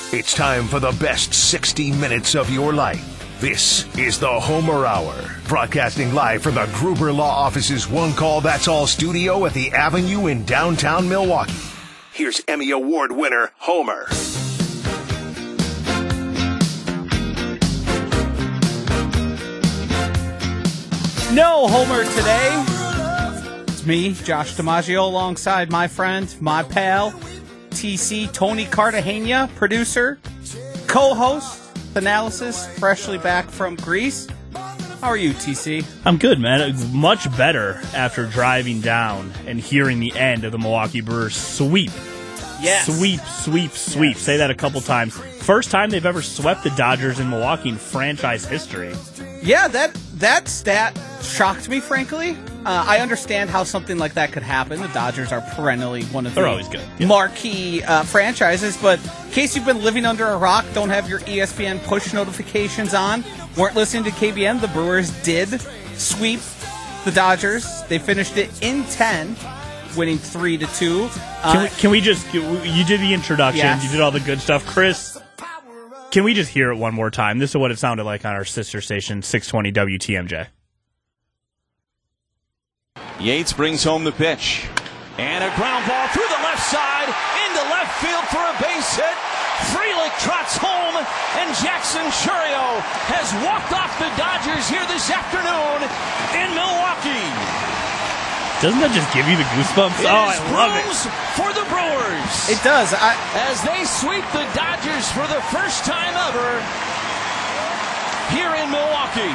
It's time for the best 60 minutes of your life. This is the Homer Hour, broadcasting live from the Gruber Law Office's One Call That's All studio at the Avenue in downtown Milwaukee. Here's Emmy Award winner, Homer. No Homer today. It's me, Josh DiMaggio, alongside my friend, my pal, TC, Tony Cartagena, producer, co-host, analysis, freshly back from Greece. How are you, TC? I'm good, man. Much better after driving down and hearing the end of the Milwaukee Brewers sweep. Yes. Sweep. Yes. Say that a couple times. First time they've ever swept the Dodgers in Milwaukee in franchise history. Yeah, that stat shocked me, frankly. I understand how something like that could happen. The Dodgers are perennially one of They're always good. Yeah. marquee franchises, but in case you've been living under a rock, don't have your ESPN push notifications on, weren't listening to KBN, the Brewers did sweep the Dodgers. They finished it in 10, winning 3-2. Can we just, you did the introduction, Yes. You did all the good stuff. Chris, can we just hear it one more time? This is what it sounded like on our sister station, 620 WTMJ. Yates brings home the pitch. And a ground ball through the left side, into left field for a base hit. Frelick trots home, and Jackson Chourio has walked off the Dodgers here this afternoon in Milwaukee. Doesn't that just give you the goosebumps? I love it. For the Brewers. It does. As they sweep the Dodgers for the first time ever here in Milwaukee.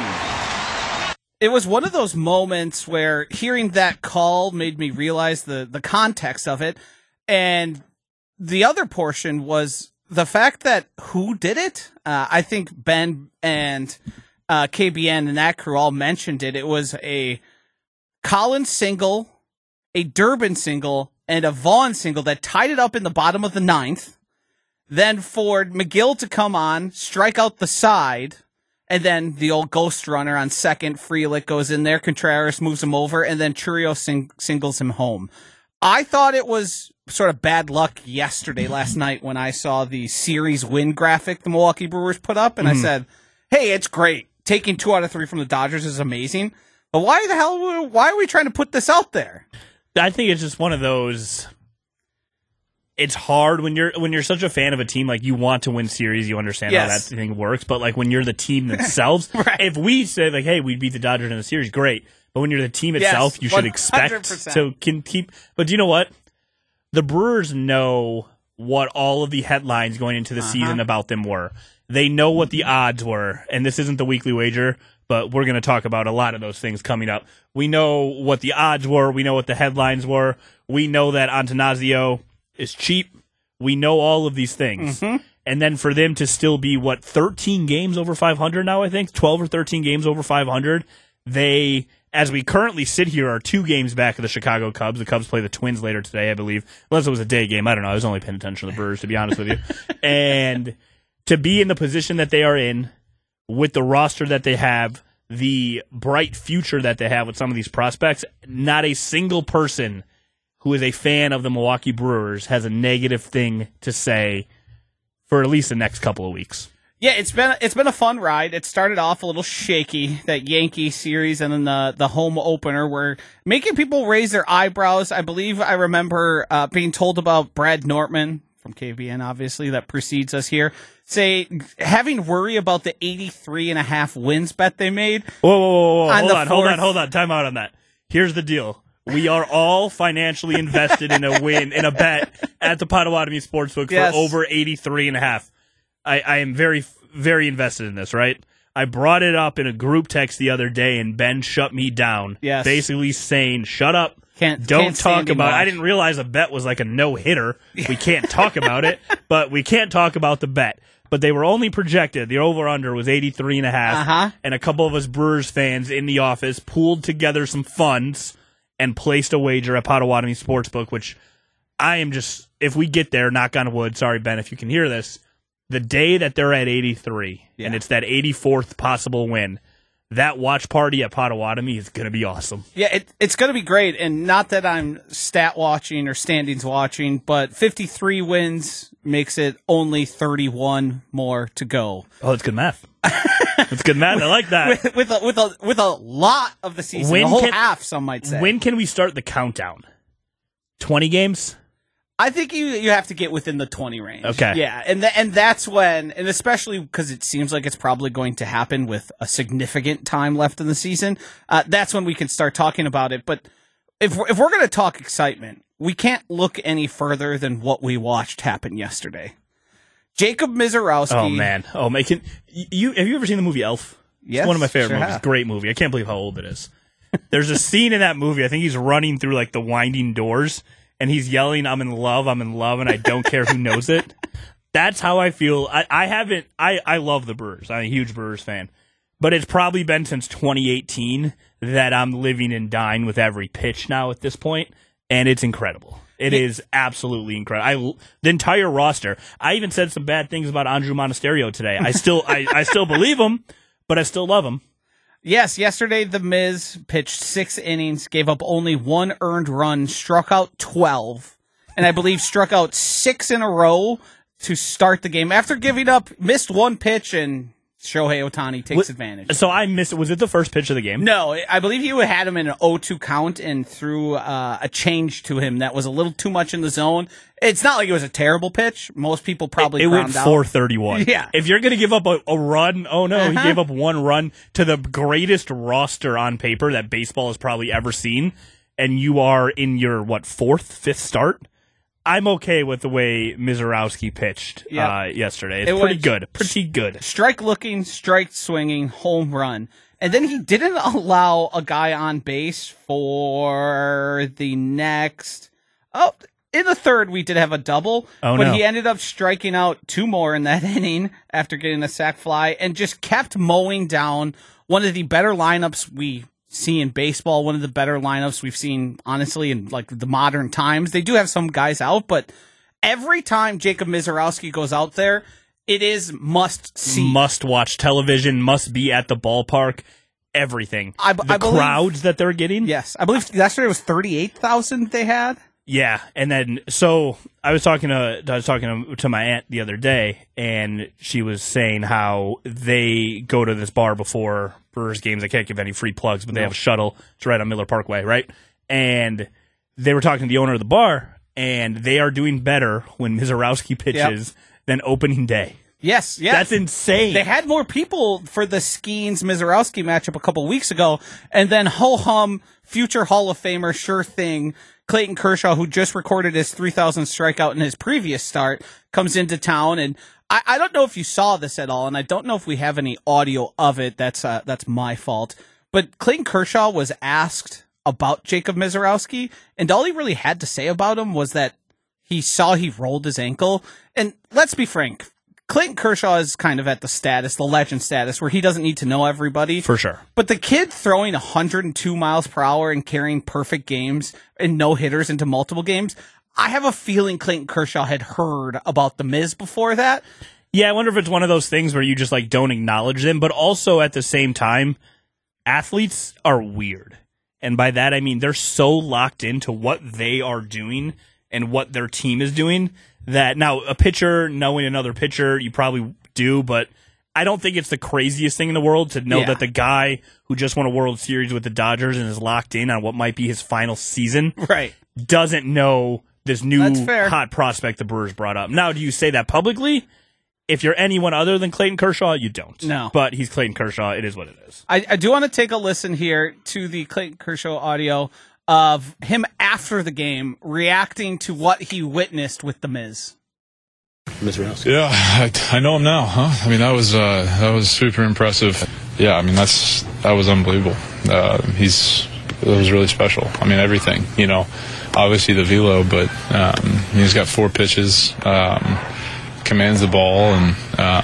It was one of those moments where hearing that call made me realize the context of it. And the other portion was the fact that who did it? I think Ben and KBN and that crew all mentioned it. It was a Collins single, a Durbin single, and a Vaughn single that tied it up in the bottom of the ninth. Then for McGill to come on, strike out the side, and then the old ghost runner on second, Frelick goes in there, Contreras moves him over, and then Chourio singles him home. I thought it was sort of bad luck last night when I saw the series win graphic the Milwaukee Brewers put up, and I said, hey, it's great. Taking 2 out of 3 from the Dodgers is amazing. But why are we trying to put this out there? I think it's just one of those. It's hard when you're such a fan of a team, like you want to win series, you understand how that thing works. But like when you're the team themselves, Right. If we say like, hey, we beat the Dodgers in a series, great. But when you're the team itself, you should expect 100%. to keep. But do you know what? The Brewers know what all of the headlines going into the season about them were. They know what the odds were, and this isn't the weekly wager, but we're going to talk about a lot of those things coming up. We know what the odds were. We know what the headlines were. We know that Antanasio is cheap. We know all of these things. And then for them to still be, 13 games over 500 now, I think? 12 or 13 games over 500. They, as we currently sit here, are 2 games back of the Chicago Cubs. The Cubs play the Twins later today, I believe. Unless it was a day game. I don't know. I was only paying attention to the Brewers, to be honest with you. And to be in the position that they are in, with the roster that they have, the bright future that they have with some of these prospects, not a single person who is a fan of the Milwaukee Brewers has a negative thing to say for at least the next couple of weeks. Yeah, it's been a fun ride. It started off a little shaky, that Yankee series, and then the home opener were making people raise their eyebrows. I believe I remember being told about Brad Nortman from KBN, obviously, that precedes us here, having worry about the 83.5 wins bet they made. Whoa. Hold on. Time out on that. Here's the deal. We are all financially invested in a bet at the Potawatomi Sportsbook for over 83.5. I am very, very invested in this, right? I brought it up in a group text the other day, and Ben shut me down. Yes. Basically saying, shut up. Can't Talk about it. I didn't realize a bet was like a no-hitter. We can't talk about it, but we can't talk about the bet. But they were only projected. The over-under was 83.5. And a couple of us Brewers fans in the office pooled together some funds and placed a wager at Potawatomi Sportsbook, which I am just, if we get there, knock on wood, sorry, Ben, if you can hear this, the day that they're at 83, and it's that 84th possible win, that watch party at Potawatomi is going to be awesome. Yeah, it's going to be great, and not that I'm stat watching or standings watching, but 53 wins makes it only 31 more to go. Oh, that's good math. That's good math. I like that. with a lot of the season, the whole half, some might say. When can we start the countdown? 20 games? I think you have to get within the 20 range. Okay. Yeah, and that's when, and especially because it seems like it's probably going to happen with a significant time left in the season, that's when we can start talking about it. But if we're going to talk excitement, we can't look any further than what we watched happen yesterday. Jacob Misiorowski. Oh, man. Oh, man. Have you ever seen the movie Elf? Yes, it's one of my favorite sure movies. have. Great movie. I can't believe how old it is. There's a scene in that movie. I think he's running through like the winding doors. And he's yelling, I'm in love, and I don't care who knows it. That's how I feel. I love the Brewers. I'm a huge Brewers fan. But it's probably been since 2018 that I'm living and dying with every pitch now at this point, and it's incredible. It is absolutely incredible. The entire roster. I even said some bad things about Andrew Monasterio today. I still believe him, but I still love him. Yes, yesterday the Miz pitched 6 innings, gave up only 1 earned run, struck out 12, and I believe struck out 6 in a row to start the game. After missed 1 pitch, and Shohei Ohtani takes advantage. So I missed it. Was it the first pitch of the game? No, I believe he had him in an 0-2 count and threw a change to him that was a little too much in the zone. It's not like it was a terrible pitch. Most people probably it went 431. Yeah. If you're going to give up a run, oh no, he gave up 1 run to the greatest roster on paper that baseball has probably ever seen, and you are in your, 4th, 5th start? I'm okay with the way Misiorowski pitched yesterday. It's pretty good. Pretty good. Strike looking, strike swinging, home run. And then he didn't allow a guy on base for the next... in the 3rd, we did have a double, but he ended up striking out 2 more in that inning after getting a sac fly and just kept mowing down one of the better lineups we see in baseball, one of the better lineups we've seen, honestly, in like the modern times. They do have some guys out, but every time Jacob Misiorowski goes out there, it is must see. Must watch television, must be at the ballpark, everything. I believe, crowds that they're getting? Yes. I believe yesterday was 38,000 they had. Yeah, and then so I was talking to my aunt the other day, and she was saying how they go to this bar before Brewers games. I can't give any free plugs, but they have a shuttle. It's right on Miller Parkway, right? And they were talking to the owner of the bar, and they are doing better when Misiorowski pitches than opening day. Yes. That's insane. They had more people for the Skeens-Misiorowski matchup a couple weeks ago, and then ho-hum, future Hall of Famer, sure thing, Clayton Kershaw, who just recorded his 3,000th strikeout in his previous start, comes into town. And I don't know if you saw this at all, and I don't know if we have any audio of it. That's my fault. But Clayton Kershaw was asked about Jacob Misiorowski, and all he really had to say about him was that he saw he rolled his ankle. And let's be frank, Clayton Kershaw is kind of at the legend status, where he doesn't need to know everybody. For sure. But the kid throwing 102 miles per hour and carrying perfect games and no-hitters into multiple games, I have a feeling Clayton Kershaw had heard about the Miz before that. Yeah, I wonder if it's one of those things where you just don't acknowledge them, but also at the same time, athletes are weird. And by that I mean they're so locked into what they are doing and what their team is doing that now a pitcher knowing another pitcher, you probably do, but I don't think it's the craziest thing in the world to know that the guy who just won a World Series with the Dodgers and is locked in on what might be his final season doesn't know this new hot prospect the Brewers brought up. Now, do you say that publicly? If you're anyone other than Clayton Kershaw, you don't. No. But he's Clayton Kershaw. It is what it is. I do want to take a listen here to the Clayton Kershaw audio of him after the game reacting to what he witnessed with the Miz. Misiorowski. Yeah, I know him now, huh? I mean, that was super impressive. Yeah, I mean, that was unbelievable. It was really special. I mean, everything, obviously the velo, but he's got 4 pitches, commands the ball, and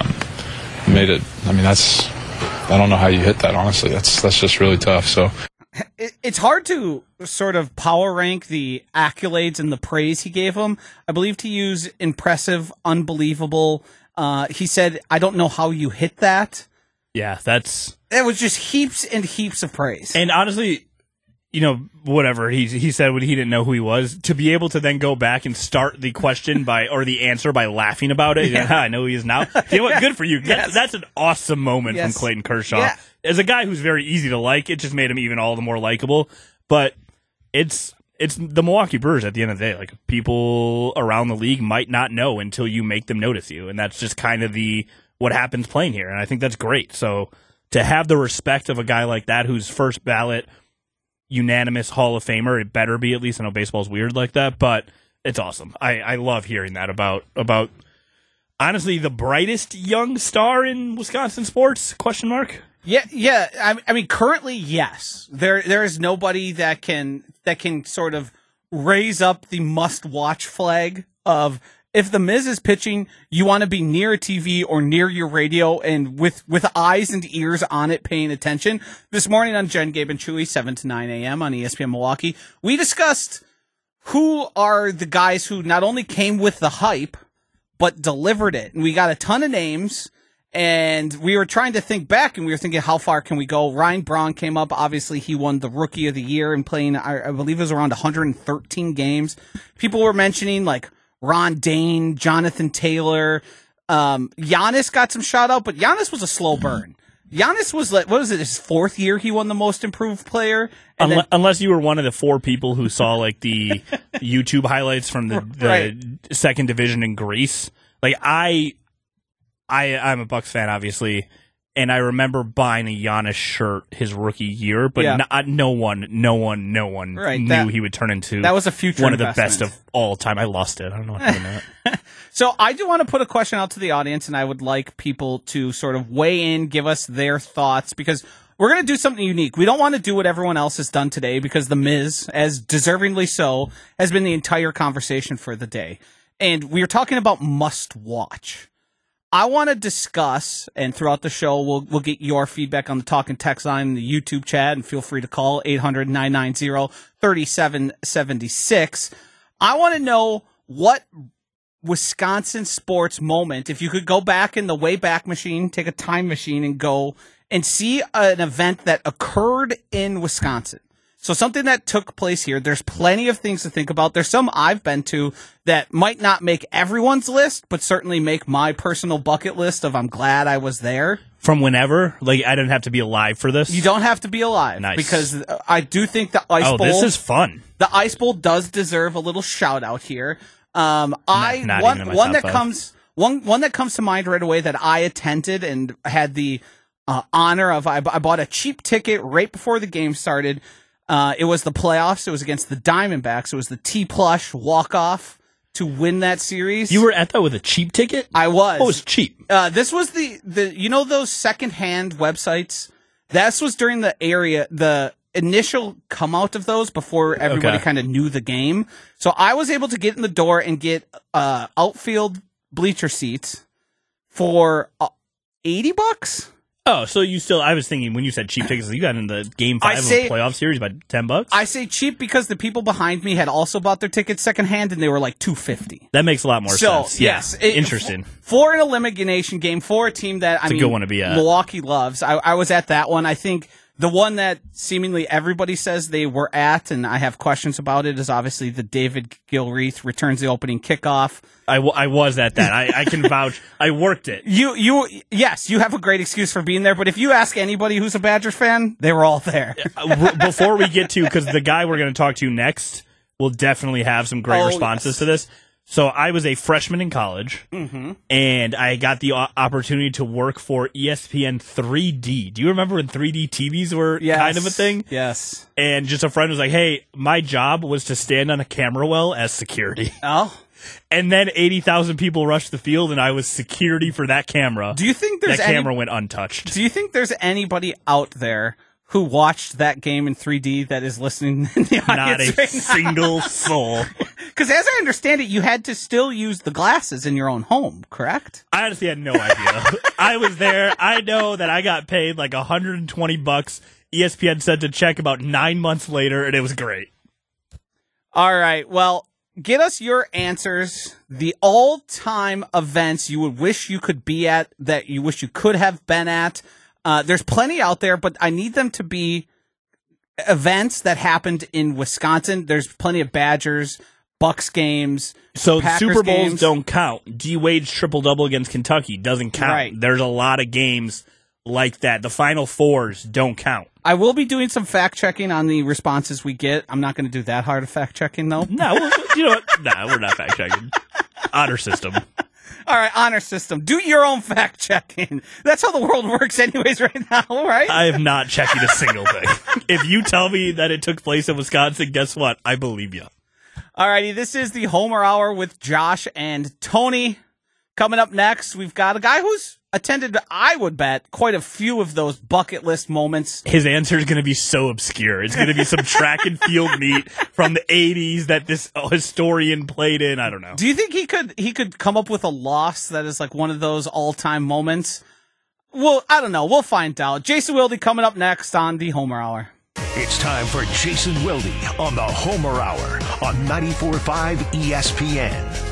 made it. I mean, I don't know how you hit that, honestly. That's just really tough. So it's hard to sort of power rank the accolades and the praise he gave him. I believe to use impressive, unbelievable. He said, I don't know how you hit that. Yeah, it was just heaps and heaps of praise. And honestly, whatever he said when he didn't know who he was, to be able to then go back and start the question or the answer by laughing about it. Yeah. I know who he is now. You know what? Good for you. Yes. That's an awesome moment from Clayton Kershaw. Yeah. As a guy who's very easy to like, it just made him even all the more likable. But it's the Milwaukee Brewers at the end of the day. Like, people around the league might not know until you make them notice you, and that's just kind of what happens playing here. And I think that's great. So to have the respect of a guy like that, who's first ballot unanimous Hall of Famer, it better be, at least. I know baseball's weird like that, but it's awesome. I love hearing that about honestly the brightest young star in Wisconsin sports, ? Yeah. I mean, currently, yes. There is nobody that can sort of raise up the must-watch flag of, if the Miz is pitching, you want to be near a TV or near your radio and with eyes and ears on it, paying attention. This morning on Jen, Gabe, and Chewy, 7 to 9 a.m. on ESPN Milwaukee, we discussed who are the guys who not only came with the hype, but delivered it. And we got a ton of names, and we were trying to think back, and we were thinking, how far can we go? Ryan Braun came up. Obviously, he won the Rookie of the Year and playing, I believe it was around 113 games. People were mentioning, like, Ron Dane, Jonathan Taylor, Giannis got some shout out, but Giannis was a slow burn. Giannis was like, what was it, his 4th year he won the most improved player? Unless you were one of the 4 people who saw like the YouTube highlights from the right. second division in Greece. Like I'm a Bucks fan, obviously, and I remember buying a Giannis shirt his rookie year, but no one right, knew he would turn into that was a future one of the investment. best of all time. I lost it. I don't know what happened to that. So I do want to put a question out to the audience, and I would like people to sort of weigh in, give us their thoughts, because we're going to do something unique. We don't want to do what everyone else has done today, because The Miz, as deservingly so, has been the entire conversation for the day. And we are talking about must-watch. I want to discuss, and throughout the show, we'll get your feedback on the Talk and Text line in the YouTube chat, and feel free to call 800-990-3776. I want to know what Wisconsin sports moment, if you could go back in the Wayback Machine, take a time machine and go and see an event that occurred in Wisconsin. So something that took place here. There's plenty of things to think about. There's some I've been to that might not make everyone's list, but certainly make my personal bucket list of I'm glad I was there. From whenever? Like, I didn't have to be alive for this? You don't have to be alive. Nice. Because I do think the Ice Bowl... Oh, this is fun. The Ice Bowl does deserve a little shout out here. One that comes to mind right away that I attended and had the honor of, I bought a cheap ticket right before the game started. It was the playoffs. It was against the Diamondbacks. It was the T-Plush walk-off to win that series. You were at that with a cheap ticket? I was. Oh, it was cheap. This was the those secondhand websites? This was during the initial come out of those before everybody kind of knew the game. So I was able to get in the door and get outfield bleacher seats for $80. Oh, so I was thinking when you said cheap tickets, you got in the Game 5 of the playoff series by $10? I say cheap because the people behind me had also bought their tickets secondhand, and they were like $250. That makes a lot more sense. Yes. Interesting. For an elimination game, for a team that, it's a good one to be at. Milwaukee loves. I was at that one. I think the one that seemingly everybody says they were at, and I have questions about it, is obviously the David Gilreath returns the opening kickoff. I was at that. I can vouch. I worked it. Yes, you have a great excuse for being there, but if you ask anybody who's a Badgers fan, they were all there. Before we get to, because the guy we're going to talk to next will definitely have some great responses to this. So I was a freshman in college, and I got the opportunity to work for ESPN 3D. Do you remember when 3D TVs were kind of a thing? Yes. And just a friend was like, hey, my job was to stand on a camera well as security. Oh. And then 80,000 people rushed the field, and I was security for that camera. Do you think that camera went untouched? Do you think there's anybody out there who watched that game in 3D that is listening in the audience? Not a single soul. Because as I understand it, you had to still use the glasses in your own home, correct? I honestly had no idea. I was there. I know that I got paid like $120. ESPN sent a check about 9 months later, and it was great. All right. Well, get us your answers. The all-time events you would wish you could be at, that you wish you could have been at. There's plenty out there, but I need them to be events that happened in Wisconsin. There's plenty of Badgers, Bucks games. So Packers Super Bowls games. don't count. D-Wade's triple-double against Kentucky doesn't count. Right. There's a lot of games like that. The Final Fours don't count. I will be doing some fact-checking on the responses we get. I'm not going to do that hard of fact-checking, though. No, you know what? No, we're not fact-checking. Honor system. All right, honor system. Do your own fact-checking. That's how the world works anyways right now, right? I am not checking a single thing. If you tell me that it took place in Wisconsin, guess what? I believe you. All righty, this is the Homer Hour with Josh and Tony. Coming up next, we've got a guy who's attended, I would bet, quite a few of those bucket list moments. His answer is going to be so obscure. It's going to be some track and field meet from the 80s that this historian played in. I don't know. Do you think he could come up with a loss that is like one of those all-time moments? Well, I don't know. We'll find out. Jason Wilde coming up next on the Homer Hour. It's time for Jason Wilde on the Homer Hour on 94.5 ESPN.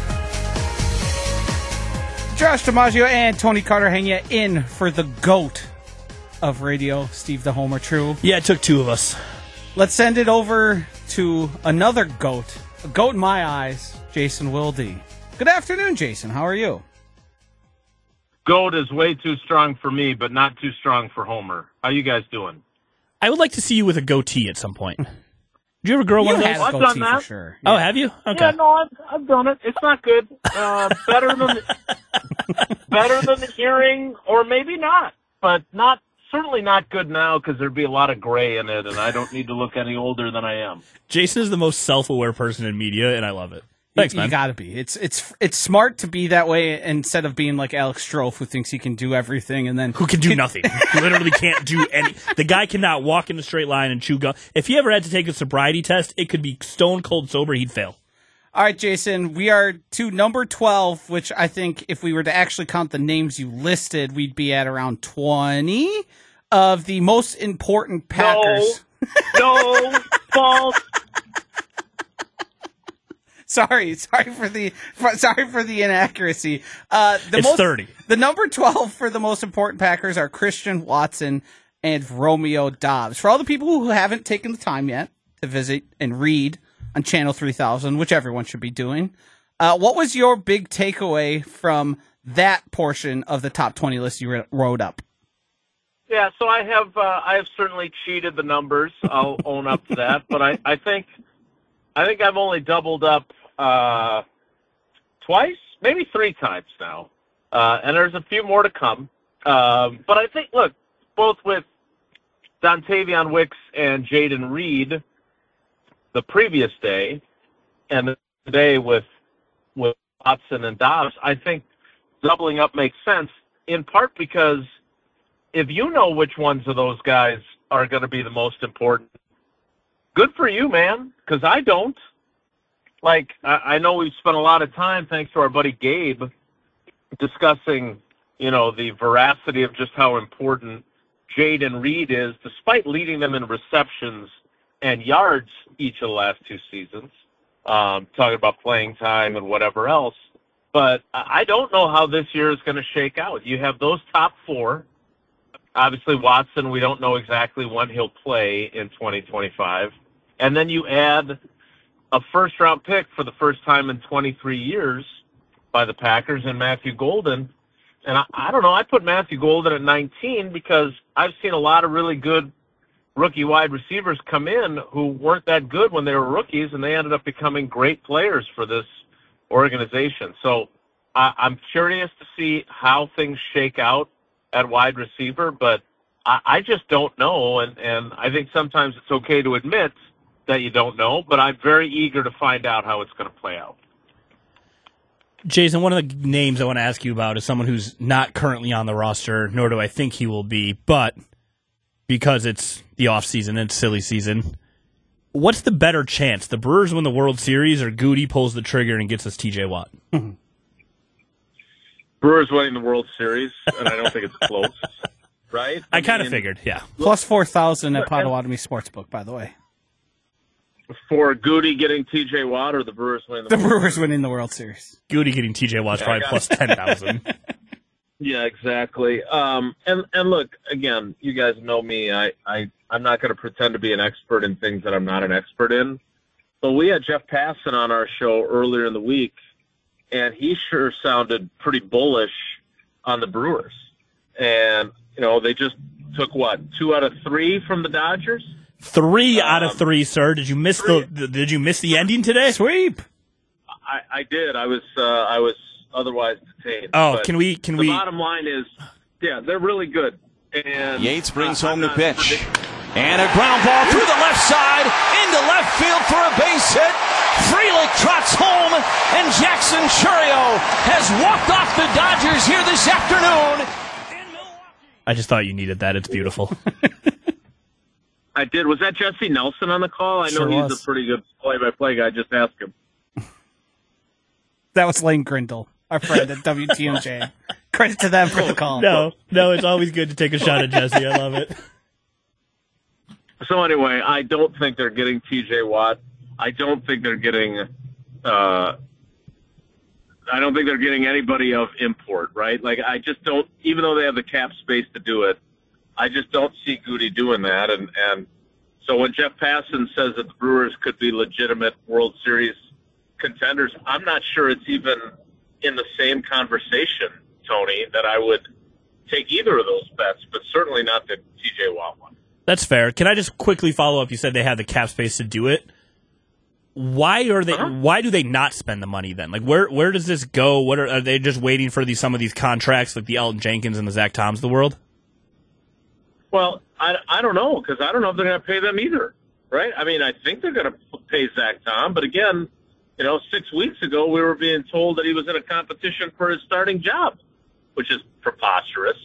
Josh DiMaggio and Tony Carter hang you in for the GOAT of radio, Steve the Homer True. Yeah, it took two of us. Let's send it over to another GOAT, a GOAT in my eyes, Jason Wilde. Good afternoon, Jason. How are you? GOAT is way too strong for me, but not too strong for Homer. How you guys doing? I would like to see you with a goatee at some point. Did you ever grow one of those? Had a I've goatee done that. for sure. Oh, have you? Okay. Yeah, no, I've done it. It's not good. Better than the hearing, or maybe not, but certainly not good now because there'd be a lot of gray in it, and I don't need to look any older than I am. Jason is the most self-aware person in media, and I love it. Thanks, man. You gotta be. It's smart to be that way instead of being like Alex Strofe, who thinks he can do everything and then Who can do nothing. Who literally can't do any. The guy cannot walk in a straight line and chew gum. If he ever had to take a sobriety test, it could be stone cold sober, he'd fail. All right, Jason, we are to number 12, which I think if we were to actually count the names you listed, we'd be at around 20 of the most important Packers. No, false. Sorry for the inaccuracy. It's 30. The number 12 for the most important Packers are Christian Watson and Romeo Doubs. For all the people who haven't taken the time yet to visit and read on Channel 3000, which everyone should be doing, what was your big takeaway from that portion of the top 20 list you wrote up? Yeah, so I have certainly cheated the numbers. I'll own up to that, but I think I've only doubled up twice, maybe three times now, and there's a few more to come. But I think, look, both with Dontavion Wicks and Jaden Reed the previous day, and today with Watson and Dobbs, I think doubling up makes sense, in part because if you know which ones of those guys are going to be the most important, good for you, man, because I don't. Like, I know we've spent a lot of time, thanks to our buddy Gabe, discussing, the veracity of just how important Jaden Reed is, despite leading them in receptions and yards each of the last two seasons, talking about playing time and whatever else. But I don't know how this year is going to shake out. You have those top four. Obviously, Watson, we don't know exactly when he'll play in 2025. And then you add a first-round pick for the first time in 23 years by the Packers and Matthew Golden. And I don't know, I put Matthew Golden at 19 because I've seen a lot of really good rookie wide receivers come in who weren't that good when they were rookies, and they ended up becoming great players for this organization. So I'm curious to see how things shake out at wide receiver, but I just don't know, and I think sometimes it's okay to admit that you don't know, but I'm very eager to find out how it's going to play out. Jason, one of the names I want to ask you about is someone who's not currently on the roster, nor do I think he will be, but because it's the offseason and it's silly season, what's the better chance? The Brewers win the World Series or Goody pulls the trigger and gets us TJ Watt? Brewers winning the World Series, and I don't think it's close, right? I kind of figured, yeah. Plus 4,000 at Potawatomi Sportsbook, by the way. For Goody getting TJ Watt or the Brewers winning the Brewers winning the World Series? Goody getting TJ Watt's probably plus 10,000. Yeah, exactly. And look, again, you guys know me. I'm not going to pretend to be an expert in things that I'm not an expert in. But we had Jeff Passan on our show earlier in the week, and he sure sounded pretty bullish on the Brewers. And, they just took, 2 out of 3 from the Dodgers? 3 out of 3, sir. Did you miss Did you miss the ending today? Sweep. I did. I was otherwise detained. Oh, but can we? The bottom line is, yeah, they're really good. And Yates brings home the pitch. And a ground ball through the left side into left field for a base hit. Frelick trots home, and Jackson Chourio has walked off the Dodgers here this afternoon. I just thought you needed that. It's beautiful. I did. Was that Jesse Nelson on the call? I know Sure he's was. a pretty good play-by-play guy. Just ask him. That was Lane Grindle, our friend at WTMJ. Credit to them for the call. No, it's always good to take a shot at Jesse. I love it. So anyway, I don't think they're getting T.J. Watt. I don't think they're getting anybody of import, right? Like, I just don't, even though they have the cap space to do it, I just don't see Goody doing that. And so when Jeff Passan says that the Brewers could be legitimate World Series contenders, I'm not sure it's even in the same conversation, Tony, that I would take either of those bets, but certainly not the T.J. Watt one. That's fair. Can I just quickly follow up? You said they have the cap space to do it. Why are they? Why do they not spend the money then? Like, where does this go? What are they just waiting for some of these contracts, like the Elton Jenkins and the Zach Toms of the world? Well, I don't know, because I don't know if they're going to pay them either, right? I mean, I think they're going to pay Zach Tom, but again, 6 weeks ago we were being told that he was in a competition for his starting job, which is preposterous.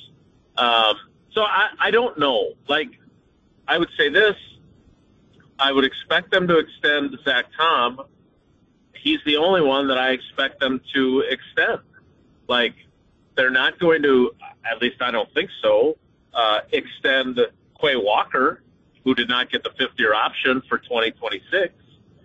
So I don't know. Like, I would say this. I would expect them to extend Zach Tom. He's the only one that I expect them to extend. Like, they're not going to, at least I don't think so, extend Quay Walker, who did not get the fifth-year option for 2026.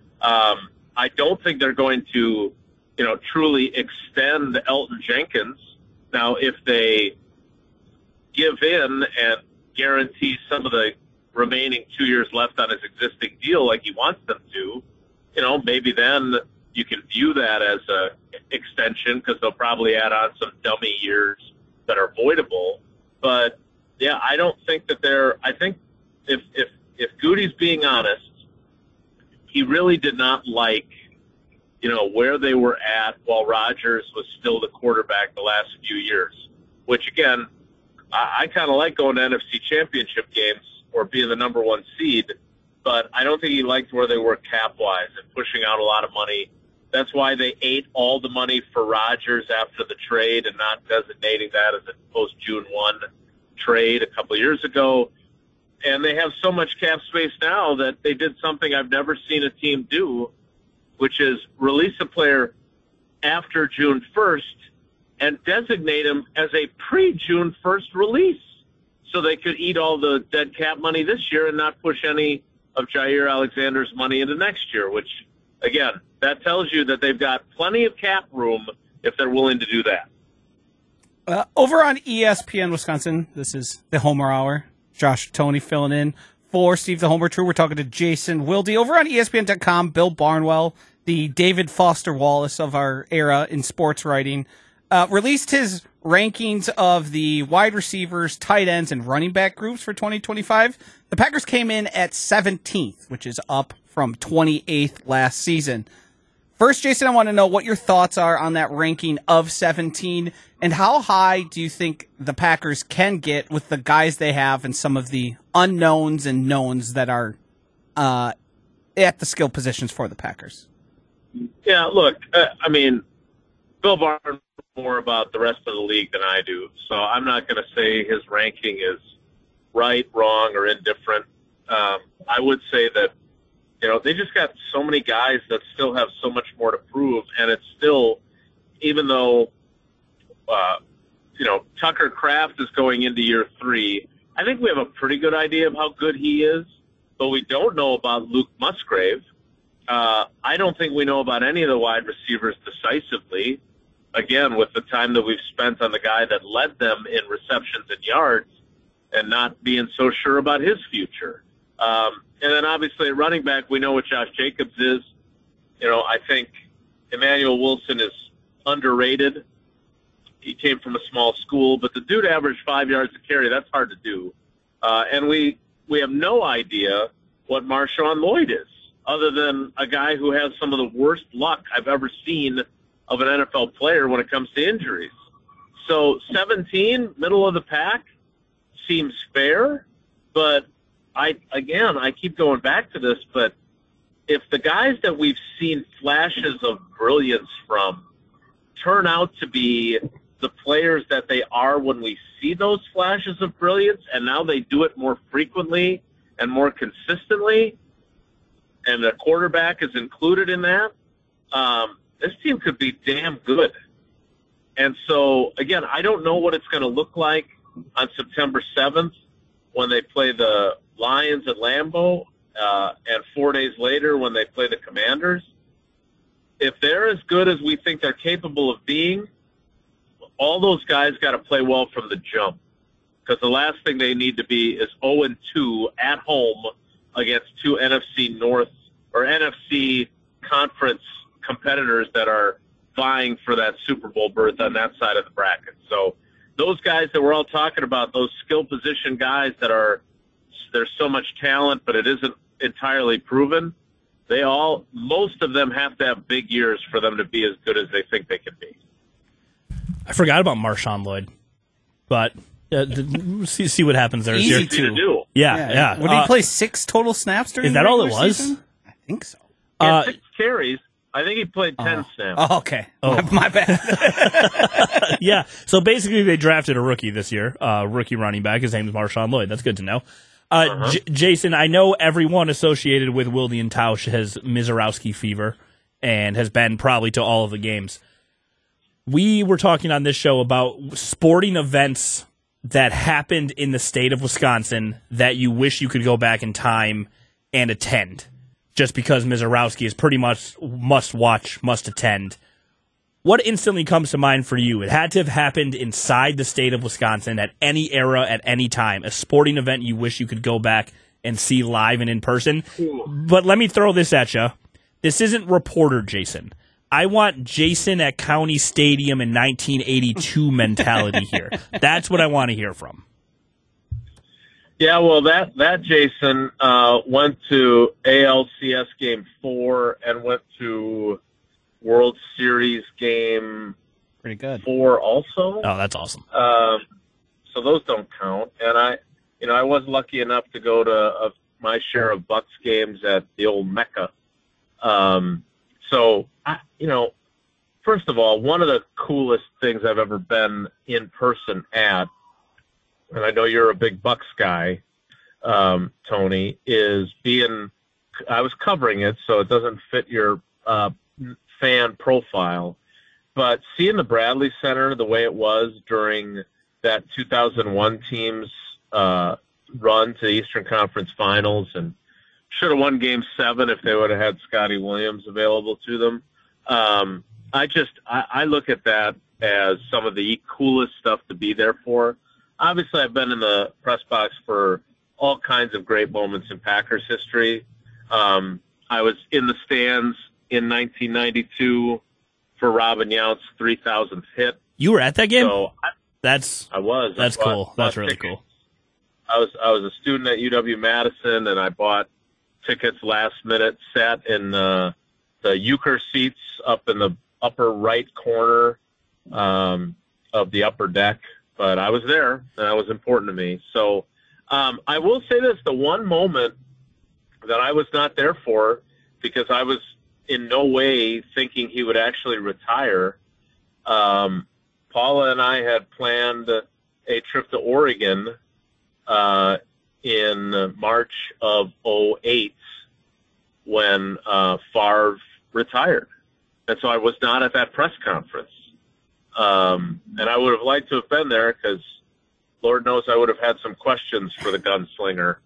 I don't think they're going to, truly extend Elton Jenkins. Now, if they give in and guarantee some of the remaining 2 years left on his existing deal like he wants them to, maybe then you can view that as a extension, because they'll probably add on some dummy years that are voidable. But yeah, I don't think that I think if Goody's being honest, he really did not like, where they were at while Rodgers was still the quarterback the last few years, which again, I kind of like going to NFC championship games or being the number 1 seed, but I don't think he liked where they were cap-wise and pushing out a lot of money. That's why they ate all the money for Rodgers after the trade and not designating that as a post-June 1 trade a couple of years ago. And they have so much cap space now that they did something I've never seen a team do, which is release a player after June 1st and designate him as a pre-June 1st release, so they could eat all the dead cap money this year and not push any of Jair Alexander's money into next year, which, again, that tells you that they've got plenty of cap room if they're willing to do that. Over on ESPN Wisconsin, this is the Homer Hour. Josh Tony filling in for Steve the Homer True. We're talking to Jason Wilde. Over on ESPN.com, Bill Barnwell, the David Foster Wallace of our era in sports writing, released his rankings of the wide receivers, tight ends, and running back groups for 2025. The Packers came in at 17th, which is up from 28th last season. First, Jason, I want to know what your thoughts are on that ranking of 17, and how high do you think the Packers can get with the guys they have and some of the unknowns and knowns that are at the skill positions for the Packers? Yeah, look, I mean, Bill Barr knows more about the rest of the league than I do, so I'm not going to say his ranking is right, wrong, or indifferent. I would say that, they just got so many guys that still have so much more to prove, and it's still, even though, Tucker Kraft is going into year 3, I think we have a pretty good idea of how good he is, but we don't know about Luke Musgrave. I don't think we know about any of the wide receivers decisively. again, with the time that we've spent on the guy that led them in receptions and yards and not being so sure about his future. And then obviously at running back, we know what Josh Jacobs is. I think Emmanuel Wilson is underrated. He came from a small school, but the dude averaged 5 yards a carry. That's hard to do. And we have no idea what Marshawn Lloyd is, other than a guy who has some of the worst luck I've ever seen of an NFL player when it comes to injuries. So 17, middle of the pack, seems fair, but I keep going back to this, but if the guys that we've seen flashes of brilliance from turn out to be the players that they are when we see those flashes of brilliance, and now they do it more frequently and more consistently, and the quarterback is included in that, this team could be damn good. And so, again, I don't know what it's going to look like on September 7th when they play the Lions at Lambeau, and 4 days later when they play the Commanders. If they're as good as we think they're capable of being, all those guys got to play well from the jump, because the last thing they need to be is 0-2 at home against two NFC North or NFC conference competitors that are vying for that Super Bowl berth on that side of the bracket. So those guys that we're all talking about, those skill position guys there's so much talent, but it isn't entirely proven. Most of them have to have big years for them to be as good as they think they can be. I forgot about Marshawn Lloyd, but see what happens there. Easy to do. Yeah. Would he play 6 total snaps during Is that the all it regular was? season? I think so. He had 6 carries. I think he played 10 snaps. Oh, okay. My bad. Yeah. So basically, they drafted a rookie this year, rookie running back. His name is Marshawn Lloyd. That's good to know. Jason, I know everyone associated with William Tausch has Mizorowski fever and has been probably to all of the games. We were talking on this show about sporting events that happened in the state of Wisconsin that you wish you could go back in time and attend, just because Mizorowski is pretty much must watch, must attend. What instantly comes to mind for you? It had to have happened inside the state of Wisconsin at any era, at any time. A sporting event you wish you could go back and see live and in person. But let me throw this at you. This isn't reporter Jason. I want Jason at County Stadium in 1982 mentality here. That's what I want to hear from. Yeah, well, that Jason went to ALCS Game 4 and went to World Series Game Pretty good. 4 also. Oh, that's awesome. So those don't count. And I was lucky enough to go to my share of Bucks games at the old Mecca. So, first of all, one of the coolest things I've ever been in person at, and I know you're a big Bucks guy, Tony, is I was covering it, so it doesn't fit your fan profile, but seeing the Bradley Center the way it was during that 2001 team's run to the Eastern Conference Finals, and should have won Game 7 if they would have had Scotty Williams available to them. I look at that as some of the coolest stuff to be there for. Obviously, I've been in the press box for all kinds of great moments in Packers history. I was in the stands in 1992 for Robin Yount's 3,000th hit. You were at that game? So I was. That's cool. That's really cool. I was a student at UW-Madison, and I bought tickets last minute, sat in the Euchre seats up in the upper right corner of the upper deck. But I was there, and that was important to me. So I will say this, the one moment that I was not there for, because I was in no way thinking he would actually retire, Paula and I had planned a trip to Oregon in March of 2008 when Favre retired. And so I was not at that press conference. And I would have liked to have been there because Lord knows I would have had some questions for the gunslinger.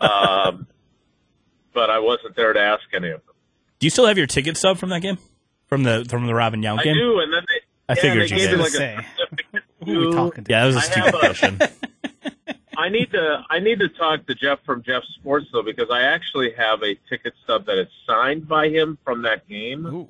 But I wasn't there to ask any of them. Do you still have your ticket stub from that game? From the Robin Yount game? I do, and I figured they you gave did. me like Say. a certificate. Who are we talking to? Yeah, that was a I stupid have a- question. I need to talk to Jeff from Jeff Sports though, because I actually have a ticket stub that is signed by him from that game. Ooh.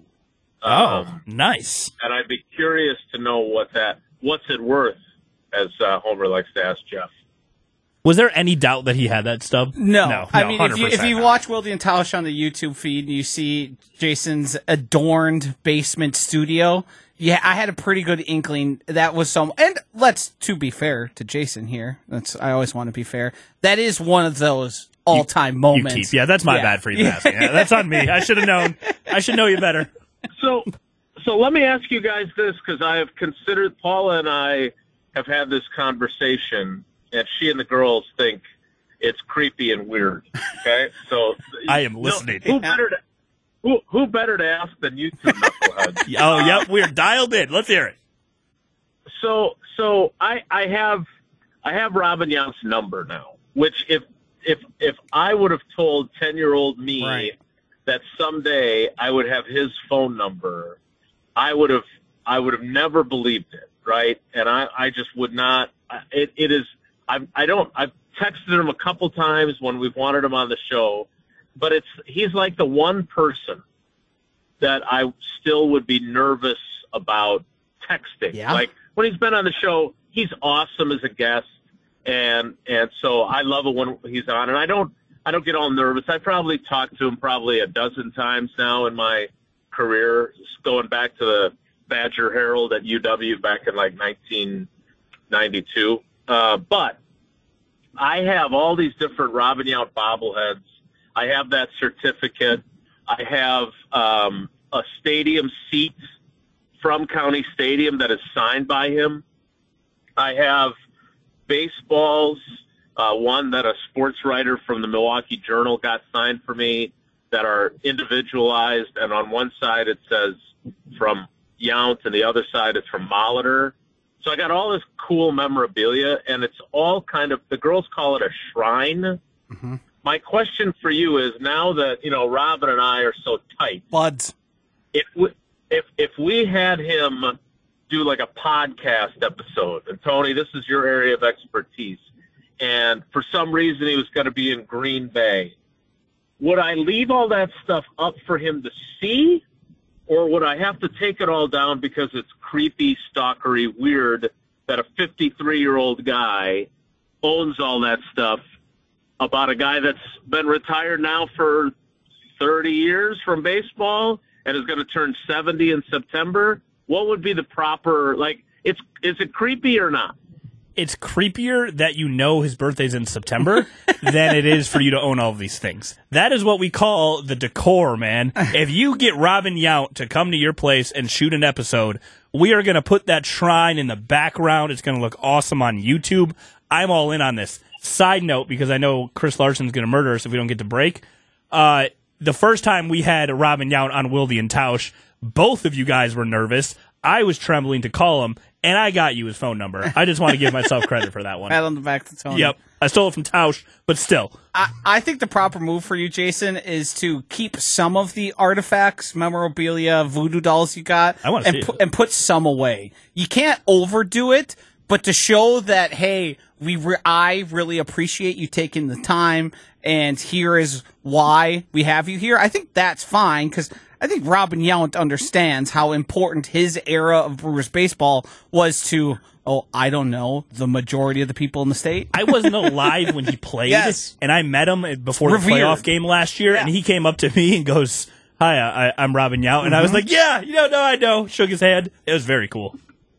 Nice. And I'd be curious to know what's it worth, as Homer likes to ask Jeff. Was there any doubt that he had that stub? No. I mean, if 100% you not. watch Wildy and Tausch on the YouTube feed and you see Jason's adorned basement studio, yeah, I had a pretty good inkling that was some. And to be fair to Jason here, I always want to be fair. That is one of those all-time moments. You keep. Yeah, that's my bad for even asking. Yeah, that's on me. I should have known. I should know you better. So let me ask you guys this, because I have considered, Paula and I have had this conversation, and she and the girls think it's creepy and weird. Okay, so I am listening. Who better to ask than you two knuckleheads? Oh, yep, we're dialed in. Let's hear it. So I have Robin Yount's number now, which if I would have told 10-year-old me Right. that someday I would have his phone number, I would have never believed it, right? And I just would not. I've texted him a couple times when we've wanted him on the show, but he's like the one person that I still would be nervous about texting. Yeah. Like when he's been on the show, he's awesome as a guest, and so I love it when he's on, and I don't get all nervous. I probably talked to him probably a dozen times now in my career, going back to the Badger Herald at UW back in like 1992. But I have all these different Robin Yount bobbleheads. I have that certificate. I have a stadium seat from County Stadium that is signed by him. I have baseballs, one that a sports writer from the Milwaukee Journal got signed for me, that are individualized, and on one side it says from Yount, and the other side is from Molitor. So I got all this cool memorabilia, and it's all kind of, the girls call it a shrine. Mm-hmm. My question for you is, now that, Robin and I are so tight, Buds. if we had him do like a podcast episode, and Tony, this is your area of expertise, and for some reason he was going to be in Green Bay, would I leave all that stuff up for him to see, or would I have to take it all down because it's creepy, stalkery, weird that a 53-year-old guy owns all that stuff about a guy that's been retired now for 30 years from baseball and is going to turn 70 in September? What would be the proper, is it creepy or not? It's creepier that you know his birthday's in September than it is for you to own all of these things. That is what we call the decor, man. If you get Robin Yount to come to your place and shoot an episode, we are going to put that shrine in the background. It's going to look awesome on YouTube. I'm all in on this. Side note, because I know Chris Larson's going to murder us if we don't get to break. The first time we had Robin Yount on Wildy and Tausch, both of you guys were nervous. I was trembling to call him, and I got you his phone number. I just want to give myself credit for that one. Pat on the back to Tony. Yep. I stole it from Tausch, but still. I think the proper move for you, Jason, is to keep some of the artifacts, memorabilia, voodoo dolls you got, I want to see it. and put some away. You can't overdo it, but to show that, hey, I really appreciate you taking the time, and here is why we have you here. I think that's fine, because I think Robin Yount understands how important his era of Brewers baseball was to, I don't know, the majority of the people in the state. I wasn't alive when he played, Yes. and I met him before the Revered. playoff game last year, and he came up to me and goes, "Hi, I'm Robin Yount," and I was like, "Yeah, I know." Shook his hand. It was very cool.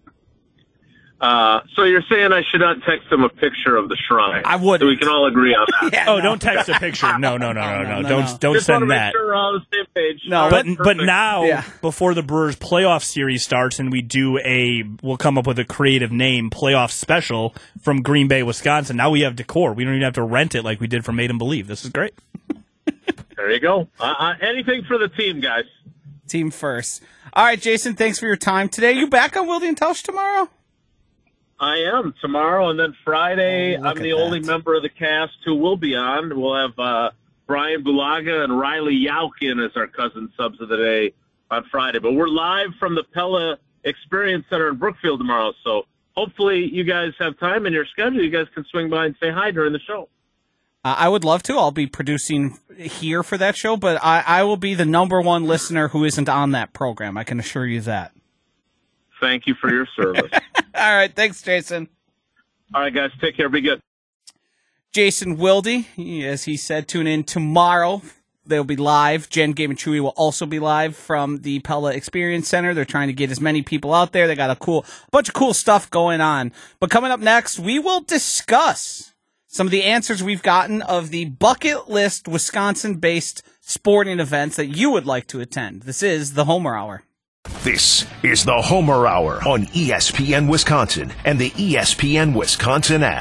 So you're saying I should not text him a picture of the shrine? I wouldn't. So we can all agree on that. Yeah, Oh, no. don't text a picture. No. no. Don't Just want to send make that. sure we're all on the same page. No, All right, But perfect. now, Yeah. before the Brewers playoff series starts, and we'll come up with a creative name, playoff special from Green Bay, Wisconsin. Now we have decor. We don't even have to rent it like we did for Made 'em Believe. This is great. There you go. Anything for the team, guys. Team first. All right, Jason, thanks for your time today. You back on Wildy and Tausch tomorrow? I am tomorrow, and then Friday, Oh, look I'm the at only that. member of the cast who will be on. We'll have Brian Bulaga and Riley Yaukin as our cousin subs of the day on Friday. But we're live from the Pella Experience Center in Brookfield tomorrow. So hopefully you guys have time in your schedule. You guys can swing by and say hi during the show. I would love to. I'll be producing here for that show, but I will be the number one listener who isn't on that program. I can assure you that. Thank you for your service. All right. Thanks, Jason. All right, guys. Take care. Be good. Jason Wilde, as he said, tune in tomorrow. They'll be live. Jen, Gabe, and Chewy will also be live from the Pella Experience Center. They're trying to get as many people out there. They got a bunch of cool stuff going on. But coming up next, we will discuss some of the answers we've gotten of the bucket list Wisconsin-based sporting events that you would like to attend. This is the Homer Hour. This is the Homer Hour on ESPN Wisconsin and the ESPN Wisconsin app.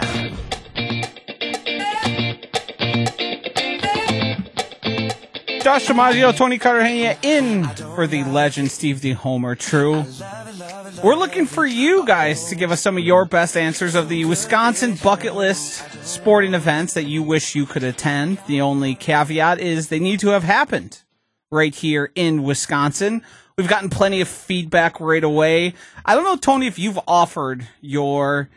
Josh DiMaggio, Tony Cartagena in for the legend Steve the Homer True. We're looking for you guys to give us some of your best answers of the Wisconsin bucket list sporting events that you wish you could attend. The only caveat is they need to have happened right here in Wisconsin. We've gotten plenty of feedback right away. I don't know, Tony, if you've offered your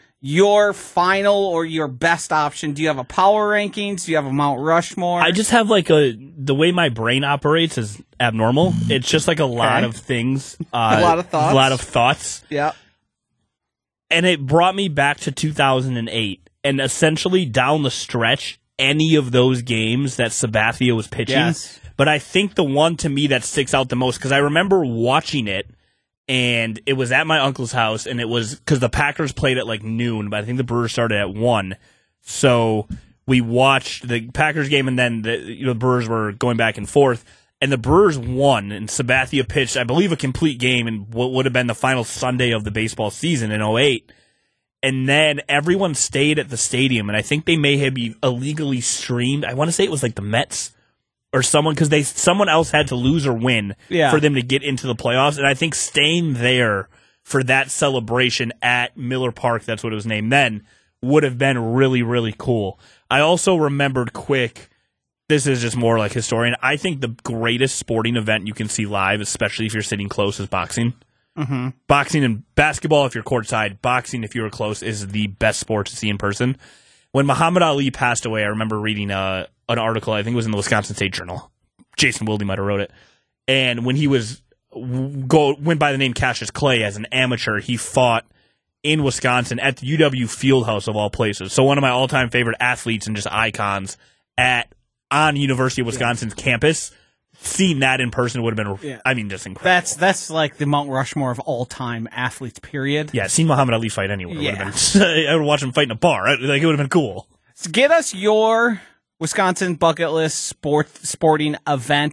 final or your best option. Do you have a power rankings? Do you have a Mount Rushmore? I just have the way my brain operates is abnormal. It's just like a lot of things. A lot of thoughts. A lot of thoughts. Yeah. And it brought me back to 2008. And essentially down the stretch, any of those games that Sabathia was pitching. Yes. But I think the one to me that sticks out the most, because I remember watching it, and it was at my uncle's house, and it was because the Packers played at like noon, but I think the Brewers started at 1. So we watched the Packers game, and then the Brewers were going back and forth, and the Brewers won, and Sabathia pitched, I believe, a complete game in what would have been the final Sunday of the baseball season in 2008. And then everyone stayed at the stadium, and I think they may have been illegally streamed. I want to say it was like the Mets or someone, because someone else had to lose or win for them to get into the playoffs. And I think staying there for that celebration at Miller Park, that's what it was named then, would have been really, really cool. I also remembered quick, this is just more like historian, I think the greatest sporting event you can see live, especially if you're sitting close, is boxing. Mm-hmm. Boxing and basketball if you're courtside. Boxing if you were close is the best sport to see in person. When Muhammad Ali passed away, I remember reading an article, I think it was in the Wisconsin State Journal. Jason Wilde might have wrote it. And when he went by the name Cassius Clay as an amateur, he fought in Wisconsin at the UW Fieldhouse of all places. So one of my all-time favorite athletes and just icons on University of Wisconsin's campus. Seeing that in person would have been, just incredible. That's like the Mount Rushmore of all-time athletes, period. Yeah, seeing Muhammad Ali fight anywhere would have been. I would watch him fight in a bar. It would have been cool. So get us your Wisconsin bucket list sporting event,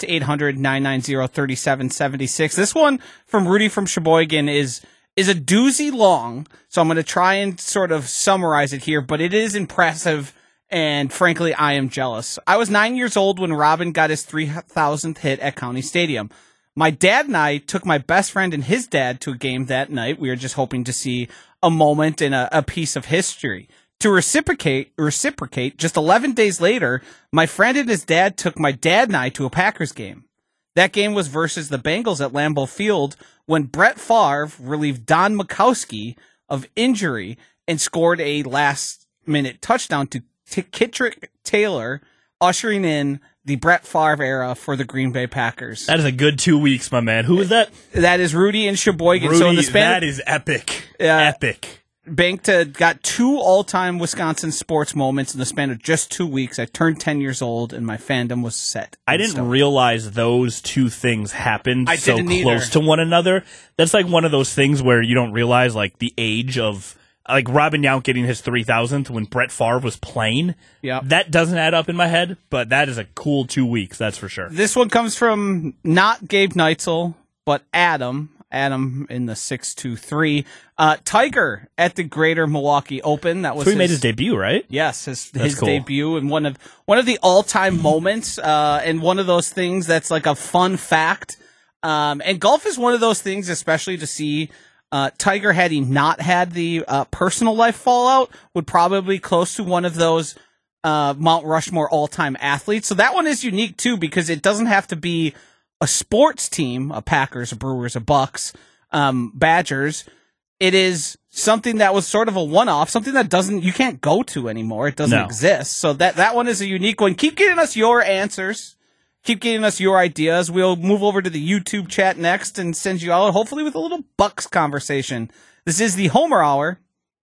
800-990-3776. This one from Rudy from Sheboygan is a doozy long, so I'm going to try and sort of summarize it here, but it is impressive. And frankly, I am jealous. I was 9 years old when Robin got his 3,000th hit at County Stadium. My dad and I took my best friend and his dad to a game that night. We were just hoping to see a moment in a piece of history. To reciprocate, just 11 days later, my friend and his dad took my dad and I to a Packers game. That game was versus the Bengals at Lambeau Field when Brett Favre relieved Don Majkowski of injury and scored a last-minute touchdown to Kittrick Taylor, ushering in the Brett Favre era for the Green Bay Packers. That is a good 2 weeks, my man. Who is that? That is Rudy in Sheboygan. Rudy, so in the span, that is epic. Epic. Banked got 2 all-time Wisconsin sports moments in the span of just 2 weeks. I turned 10 years old, and my fandom was set. I didn't realize those two things happened so close either. to one another. That's like one of those things where you don't realize like the age of like Robin Yount getting his 3,000th when Brett Favre was playing. Yeah, that doesn't add up in my head, but that is a cool 2 weeks, that's for sure. This one comes from not Gabe Neitzel, but Adam in the 623. Tiger at the Greater Milwaukee Open. That was so he made his debut, right? Yes, his cool. debut, and one of the all-time moments, and one of those things that's like a fun fact. And golf is one of those things, especially to see. Tiger, had he not had the personal life fallout, would probably be close to one of those Mount Rushmore all-time athletes. So that one is unique, too, because it doesn't have to be a sports team, a Packers, a Brewers, a Bucks. Badgers. It is something that was sort of a one-off, something that you can't go to anymore. It doesn't exist. So that one is a unique one. Keep getting us your answers. Keep getting us your ideas. We'll move over to the YouTube chat next and send you out, hopefully with a little Bucks conversation. This is the Homer Hour.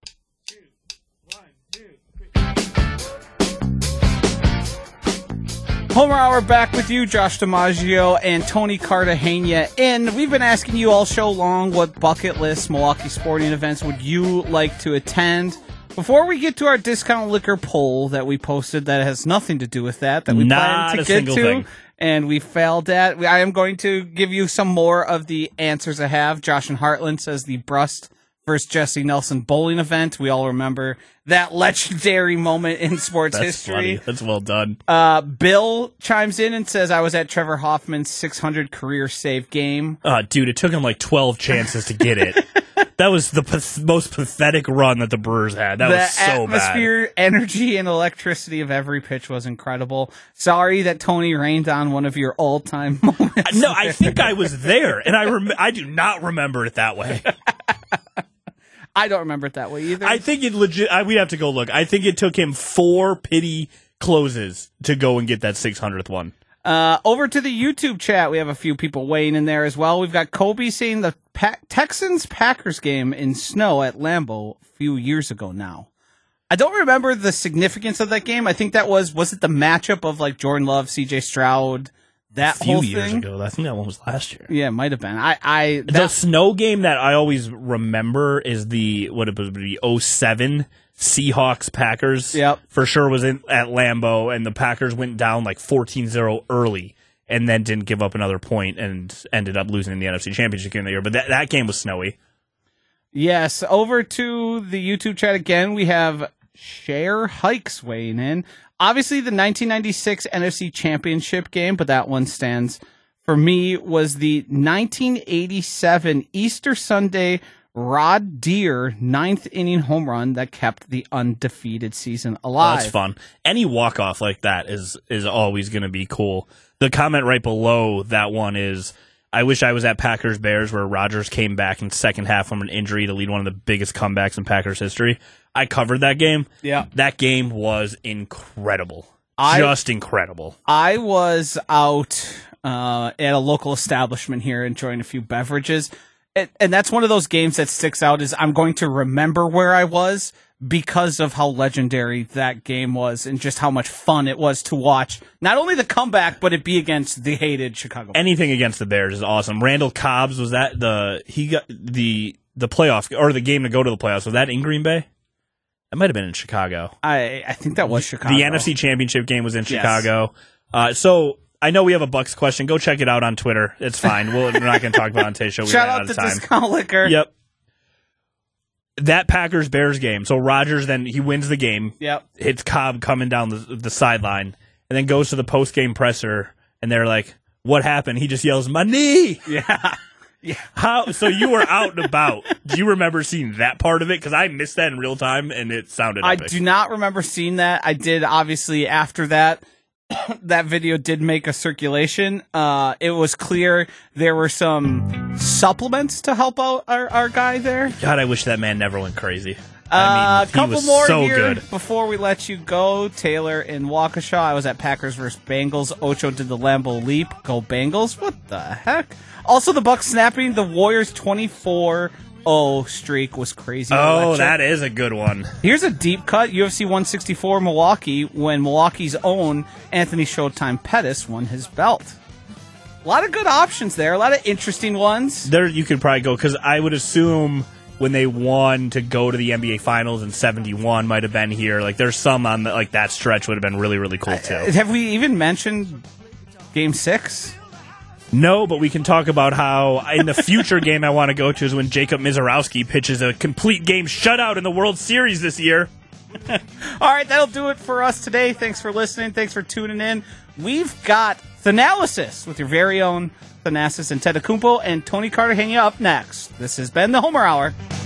Homer Hour back with you, Josh DiMaggio and Tony Cartagena. And we've been asking you all show long what bucket list Milwaukee sporting events would you like to attend. Before we get to our discount liquor poll that we posted that has nothing to do with that we plan to get to, and we failed at, I am going to give you some more of the answers I have. Josh in Heartland says the Brust versus Jesse Nelson bowling event. We all remember that legendary moment in sports history. Funny. That's well done. Bill chimes in and says, I was at Trevor Hoffman's 600 career save game. Dude, it took him like 12 chances to get it. That was the most pathetic run that the Brewers had. That was so bad. The atmosphere, energy, and electricity of every pitch was incredible. Sorry that Tony rained on one of your all-time moments. No, I think I was there, and I do not remember it that way. I don't remember it that way either. I think it legit. We'd have to go look. I think it took him 4 pity closes to go and get that 600th one. Over to the YouTube chat, we have a few people weighing in there as well. We've got Kobe saying the Texans-Packers game in snow at Lambeau a few years ago now. I don't remember the significance of that game. I think that was it the matchup of like Jordan Love, CJ Stroud, that whole thing? A few years ago. I think that one was last year. Yeah, it might have been. The snow game that I always remember is the 07 Seahawks-Packers. Yep. For sure was at Lambeau, and the Packers went down like 14-0 early and then didn't give up another point and ended up losing in the NFC Championship game that year. But that game was snowy. Yes. Over to the YouTube chat again, we have Share Hikes weighing in. Obviously, the 1996 NFC Championship game, but that one stands for me, was the 1987 Easter Sunday Rod Deer 9th inning home run that kept the undefeated season alive. That's fun. Any walk-off like that is always going to be cool. The comment right below that one is, I wish I was at Packers-Bears where Rodgers came back in the second half from an injury to lead one of the biggest comebacks in Packers history. I covered that game. Yeah. That game was incredible. Just incredible. I was out at a local establishment here enjoying a few beverages. And that's one of those games that sticks out is I'm going to remember where I was because of how legendary that game was and just how much fun it was to watch. Not only the comeback, but it be against the hated Chicago Bears. Anything against the Bears is awesome. Randall Cobbs, was that he got the playoff or the game to go to the playoffs? Was that in Green Bay? That might have been in Chicago. I think that was Chicago. The NFC Championship game was in Chicago. So I know we have a Bucks question. Go check it out on Twitter. It's fine. We're not going to talk about it on today's show. Shout out to Discount Liquor. Yep. That Packers-Bears game. So Rodgers then he wins the game. Yep. Hits Cobb coming down the sideline, and then goes to the post-game presser, and they're like, "What happened?" He just yells, "My knee!" Yeah. Yeah. How? So you were out and about. Do you remember seeing that part of it? Because I missed that in real time, and it sounded epic. I do not remember seeing that. I did, obviously, after that. That video did make a circulation. It was clear there were some supplements to help out our guy there. God, I wish that man never went crazy. A couple was more so here good. Before we let you go. Taylor in Waukesha. I was at Packers versus Bengals. Ocho did the Lambeau leap. Go Bengals. What the heck? Also, the Bucks snapping the Warriors 24-0 streak was crazy. Oh, that is a good one. Here's a deep cut. UFC 164 Milwaukee, when Milwaukee's own Anthony Showtime Pettis won his belt. A lot of good options there. A lot of interesting ones. There you could probably go, because I would assume when they won to go to the NBA Finals in 71 might have been here. Like, there's some on that stretch would have been really, really cool, too. Have we even mentioned Game 6? No, but we can talk about how in the future game I want to go to is when Jacob Mizorowski pitches a complete game shutout in the World Series this year. All right, that'll do it for us today. Thanks for listening. Thanks for tuning in. We've got Thanalysis with your very own Thanasis Antetokounmpo and Tony Cartagena up next. This has been the Homer Hour.